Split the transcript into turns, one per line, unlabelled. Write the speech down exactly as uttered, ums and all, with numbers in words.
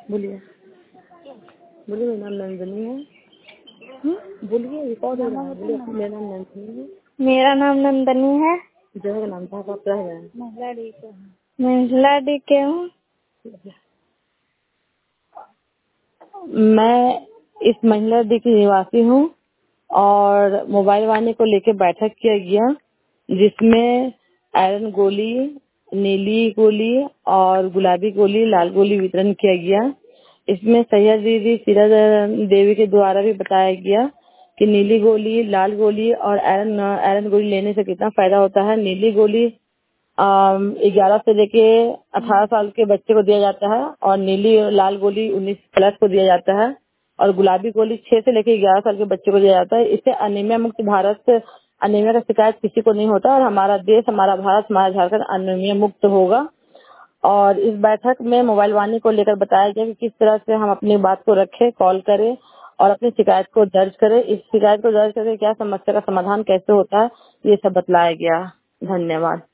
बोलिए बोलिए। मेरा नाम नंदनी है। बोलिए ये कौन है? बोलिए मेरा नाम नंदनी है।
मेरा नाम नंदनी है।
जगह का नाम था आप रह गए।
महिला डी के हूँ।
मैं इस महिला डी की निवासी हूँ और मोबाइल वाणी को लेकर बैठक किया गया, जिसमें आयरन गोली, नीली गोली और गुलाबी गोली, लाल गोली वितरण किया गया। इसमें सैयद दीदी सीरा देवी के द्वारा भी बताया गया कि नीली गोली, लाल गोली और आयरन आयरन गोली लेने से कितना फायदा होता है। नीली गोली ग्यारह से लेके अठारह साल के बच्चे को दिया जाता है और नीली लाल गोली उन्नीस प्लस को दिया जाता है और गुलाबी गोली छह से लेके ग्यारह साल के बच्चे को दिया जाता है। इससे अनीमिया मुक्त भारत, अनीमिया का शिकायत किसी को नहीं होता और हमारा देश, हमारा भारत, हमारा झारखंड अनीमिया मुक्त होगा। और इस बैठक में मोबाइल वाणी को लेकर बताया गया कि किस तरह से हम अपनी बात को रखें, कॉल करें और अपनी शिकायत को दर्ज करें। इस शिकायत को दर्ज करके क्या समस्या का समाधान कैसे होता है, ये सब बतलाया गया। धन्यवाद।